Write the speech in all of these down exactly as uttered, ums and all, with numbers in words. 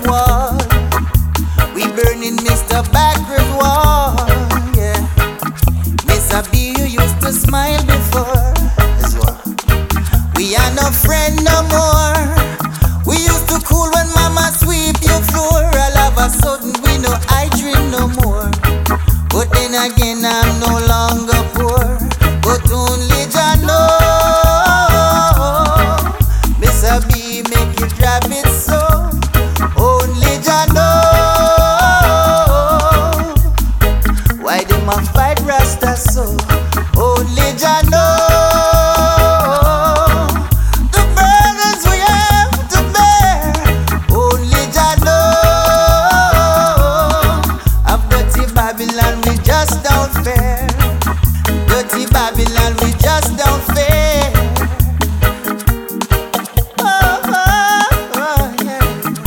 wall. We burning Mister Backward wall. Yeah, Mister B, you used to smile before. That's what. We are no friend no more. We used to cool when Mama sweep your floor. All of a sudden we no I drink no more. But then again I'm no longer poor. But only Jah know. Mister B make you drop it so. Only Jah know. Why them a fight Rasta so? Only Jah know. The burdens we have to bear. Only Jah know. Of dirty Babylon we just don't fair. Dirty Babylon we just don't fair. Oh, oh, oh, yeah.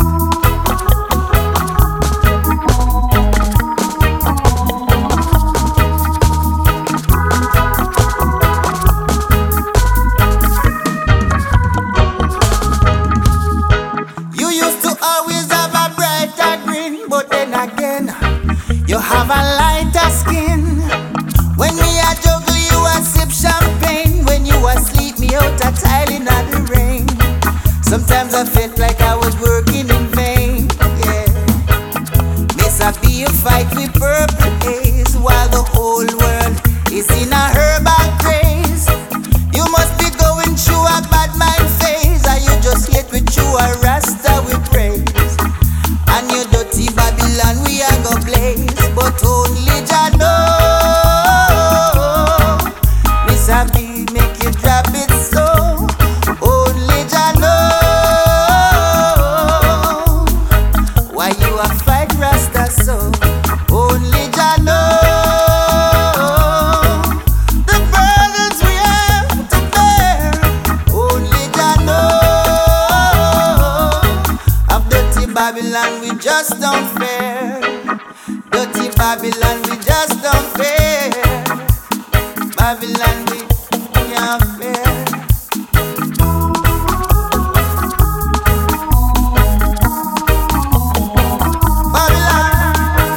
You used to always have a brighter grin, but then again, you have a lighter skin. When me a juggle, you a sip champagne. When you asleep, me out a tiling in the rain. Sometimes I felt like I was working in vain. Yeah, Miss I be a fight with purple haze, while the whole world is in a herbal craze. You must be going through a bad mind phase. Are you just yet with you a Rasta with praise? And you dirty Babylon we a go blaze, but only Jah know. Mister B make you drop it so. Only Jah know. Why you a fight Rasta so? Only Jah know. The burdens we have to bear. Only Jah know. Of dirty Babylon we just don't fair. Dirty Babylon we just don't fair. Babylon we can't fair. Babylon.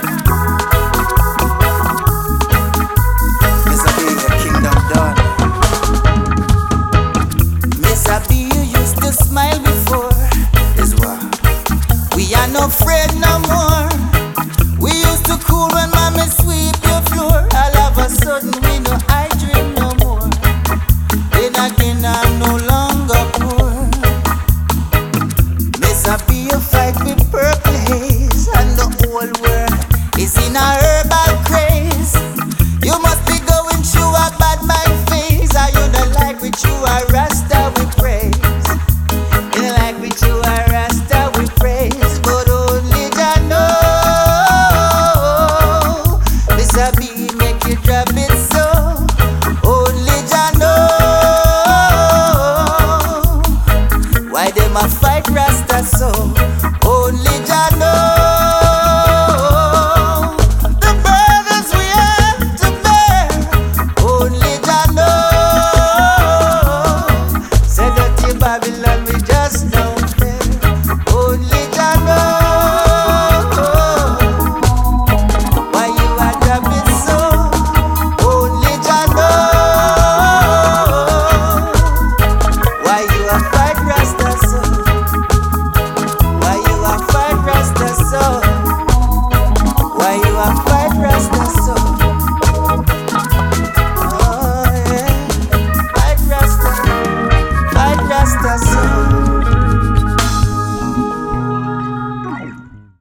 Mister B, your kingdom done. Mister B, you used to smile before. Is what. We are no afraid no more. We used to cool when Mommy sweep your floor. All of a sudden we no I drink no more. Then again I'm no longer poor. Miss I be a fight with